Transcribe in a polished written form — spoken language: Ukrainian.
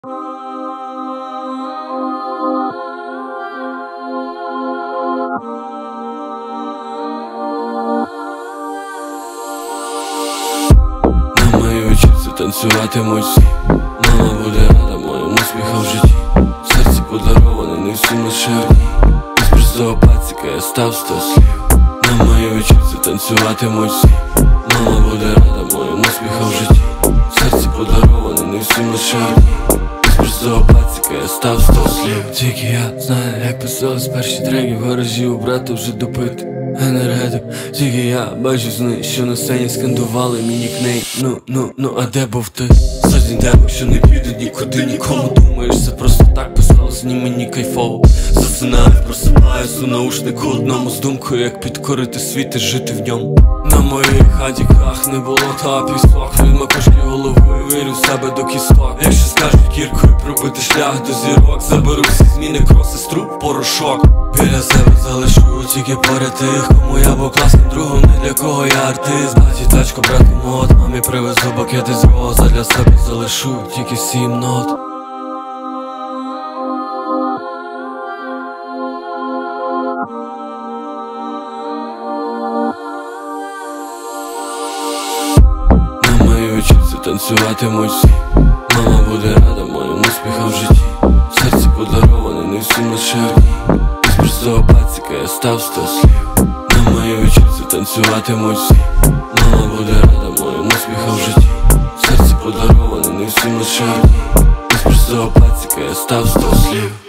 На моїй вечірці танцюватимуть всі. Мама буде рада моїм успіхам в житті. В серці подарований, не всім лише одній. Із простого пацика я став 100 слів. На моїй вечірці танцюватимуть всі. Мама буде рада моїм успіхам в житті. В серці подарований, не всім лише одній. Із простого пацика я став 100 слів. Тільки я знаю, як писались перші треки. В гаражі у брата вже допити енергетик. Тільки я бачу сни, що на сцені скандували мій нікнейм. Ну, а де був ти? Сотні демок, що не підуть нікуди нікому. Думаєш, це просто так писалось, ні мені кайфово. Засинаю, просипаюсь у наушнику одному з думкою, як підкорити світ і жити в ньому. На моїй хаті крах, не було та пісок. Від макушки головою вірю в себе до кісток. Якщо скажуть кіркою пробити шлях до зірок, заберу всі зміни, кроси, струп, порошок. Біля себе залишу тільки поряд тих, кому я був класним другом, не для кого я артист. Баті тачку, брату мод, мамі привезу букети з роз, а для себе залишу тільки 7 нот. На моїй вечірці танцюватимуть всі. Мама буде рада моїм успіхам в житті. В серці подарований, не всім лише одній. Із простого пацика я став 100 слів. На моїй вечірці танцюватимуть всі. Мама буде рада моїм успіхам в житті. В серці подарований, не всім лише одній. Із простого пацика я став 100 слів.